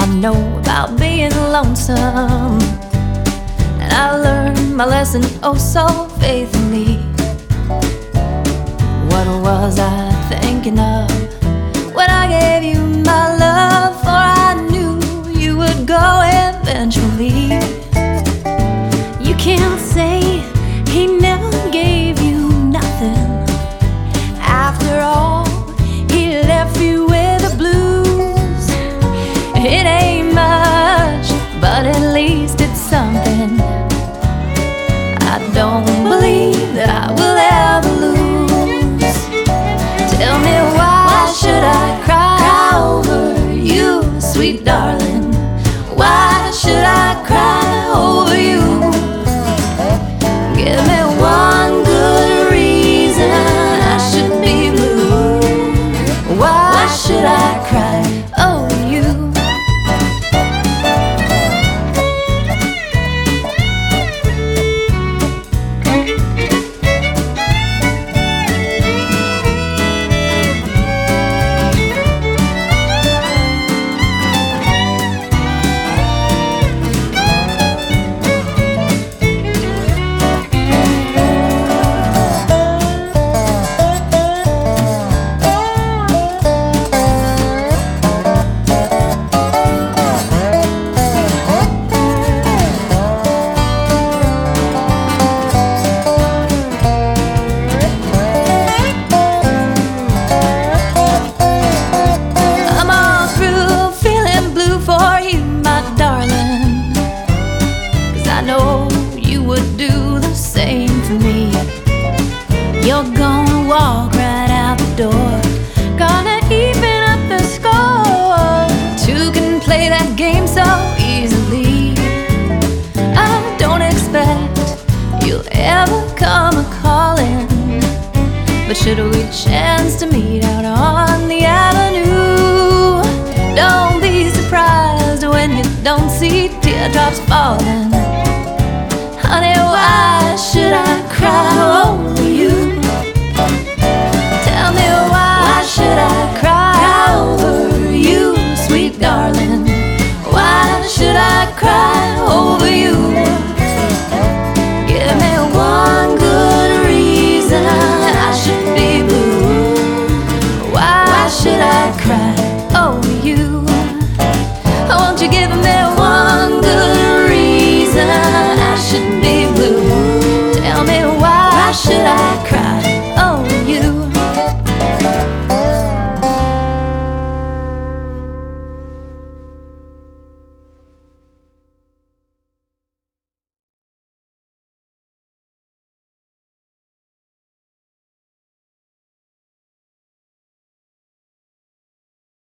I know about being lonesome, and I learned my lesson oh so faithfully. What was I thinking of when I gave you my love? For I knew you would go eventually. You can't say he never gave you nothing. After all, he left you with the blues. It ain't much, but at least it's something. I don't believe that I will ever lose. Tell me, why should I cry over you, sweet darling? Why should I cry over you? Give me one good reason I should be blue. Why should I cry over you? You're gonna walk right out the door, gonna even up the score. Two can play that game so easily. I don't expect you'll ever come a-calling, but should we chance to meet out on the avenue, don't be surprised when you don't see teardrops falling. Honey, why should I cry? Oh,